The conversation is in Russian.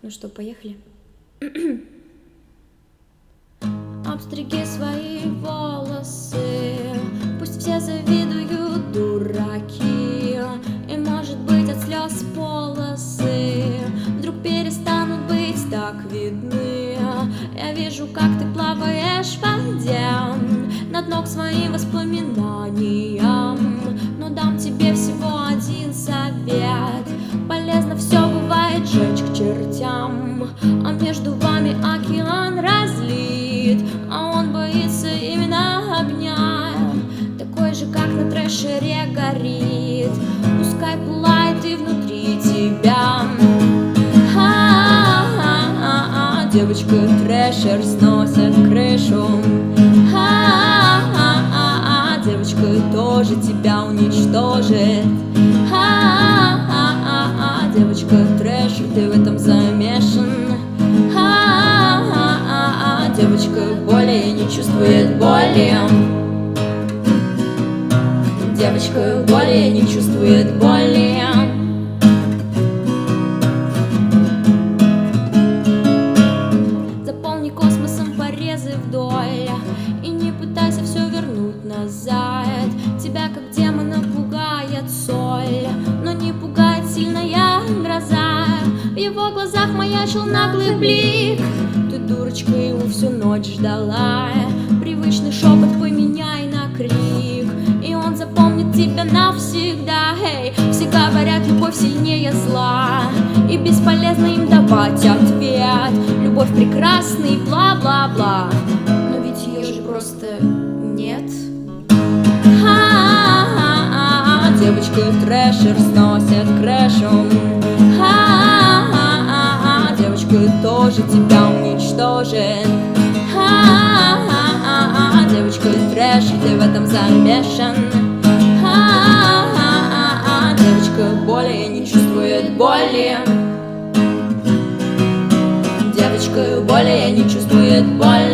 Ну что, поехали? Обстриги свои волосы, пусть все завидуют, дураки. И может быть от слез полосы вдруг перестанут быть так видны. Я вижу, как ты плаваешь в воде на дно к своим воспоминаниям. Но дам тебе всего один совет: полезно все бывает жечь к чертям. А между вами океан разлит, а он боится именно огня, такой же, как на трэшере горит. Пускай пылает и внутри тебя. Девочка трэшер сносит крышу. Девочка тоже тебя уничтожит. Девочка трэшер, ты в этом замешан. Девочка более не чувствует боли. Девочка более не чувствует боли. Заполни космосом порезы вдоль и не пытайся все вернуть назад. Тебя как демона пугает соль, но не пугает сильная гроза. В его глазах маячил наглый блик. Ты, дурочка, его всю ночь ждала. Привычный шепот поменяй на крик, и он запомнит тебя навсегда. Все говорят, любовь сильнее зла, и бесполезно им давать ответ. Любовь прекрасный, бла-бла-бла, но ведь ее же просто нет. Девочка трэшер сносит крышу. Девочка тоже тебя уничтожит. Девочка трэшер, ты в этом замешан. Девочка более не чувствует боли. Девочка более не чувствует боли.